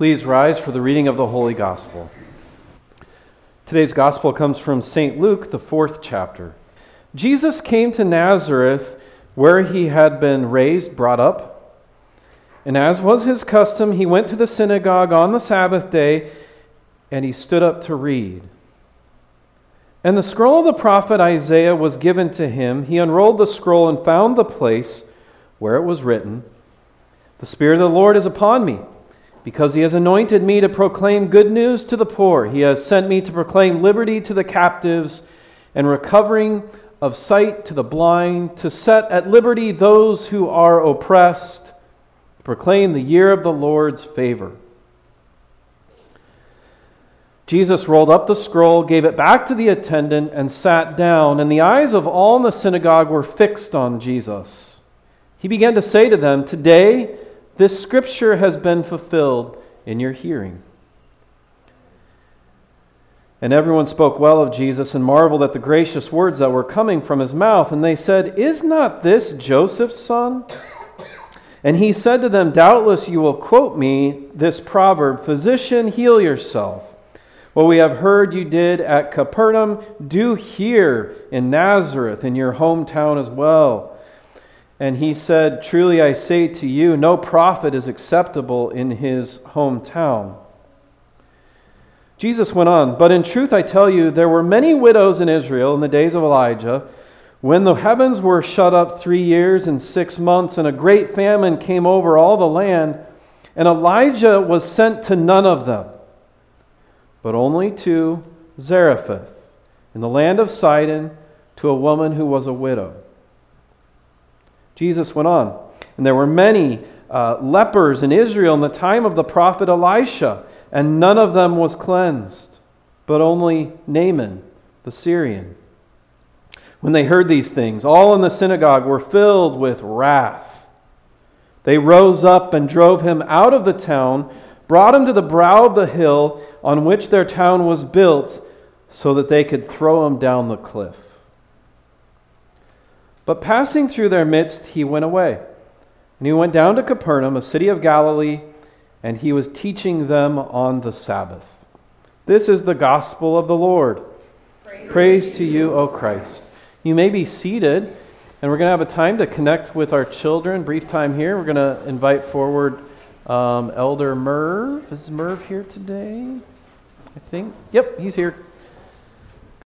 Please rise for the reading of the Holy Gospel. Today's Gospel comes from St. Luke, the 4th chapter. Jesus came to Nazareth, where he had been brought up. And as was his custom, he went to the synagogue on the Sabbath day, and he stood up to read. And the scroll of the prophet Isaiah was given to him. He unrolled the scroll and found the place where it was written, "The Spirit of the Lord is upon me, because he has anointed me to proclaim good news to the poor. He has sent me to proclaim liberty to the captives and recovering of sight to the blind, to set at liberty those who are oppressed, to proclaim the year of the Lord's favor." Jesus rolled up the scroll, gave it back to the attendant, and sat down, and the eyes of all in the synagogue were fixed on Jesus. He began to say to them, "Today, this scripture has been fulfilled in your hearing." And everyone spoke well of Jesus and marveled at the gracious words that were coming from his mouth. And they said, "Is not this Joseph's son?" And he said to them, "Doubtless you will quote me this proverb, 'Physician, heal yourself. What we have heard you did at Capernaum, do here in Nazareth, in your hometown as well." And he said, "Truly I say to you, no prophet is acceptable in his hometown." Jesus went on, "But in truth I tell you, there were many widows in Israel in the days of Elijah, when the heavens were shut up 3 years and 6 months, and a great famine came over all the land, and Elijah was sent to none of them, but only to Zarephath, in the land of Sidon, to a woman who was a widow." Jesus went on, "And there were many lepers in Israel in the time of the prophet Elisha, and none of them was cleansed, but only Naaman the Syrian." When they heard these things, all in the synagogue were filled with wrath. They rose up and drove him out of the town, brought him to the brow of the hill on which their town was built, so that they could throw him down the cliff. But passing through their midst, he went away. And he went down to Capernaum, a city of Galilee, and he was teaching them on the Sabbath. This is the gospel of the Lord. Praise to you, O Christ. You may be seated, and we're going to have a time to connect with our children. Brief time here. We're going to invite forward Elder Merv. Is Merv here today? I think. Yep, he's here.